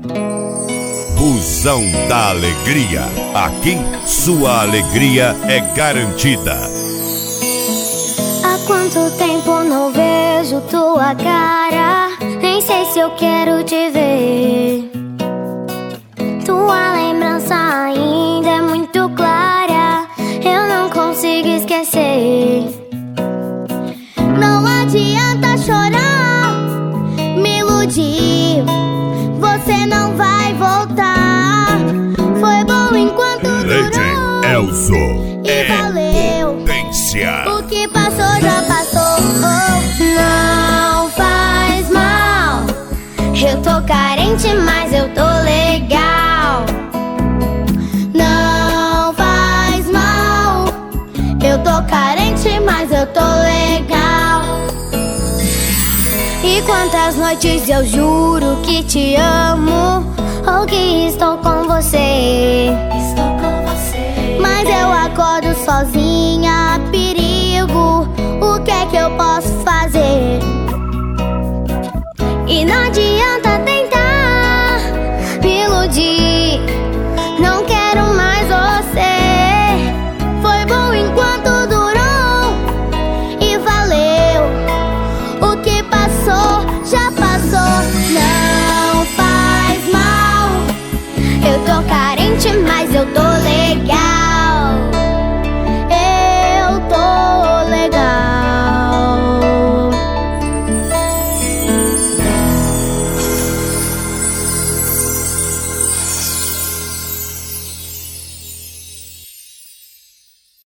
Busão da Alegria. Aqui, sua alegria é garantida. Há quanto tempo não vejo tua cara? Nem sei se eu quero te ver. Tua lembrança ainda é muito clara, eu não consigo esquecer. Não adianta chorar, me iludir, você não vai voltar. Foi bom enquanto durou, Elzo e valeu. Potência. O que passou já passou. Não faz mal, eu tô carente, mas eu tô legal. Não faz mal, eu tô carente, mas eu tô legal. E quantas noites eu juro que te amo, ou que estou com você. Mas eu acordo sozinha, perigo, o que é que eu posso fazer? E não adianta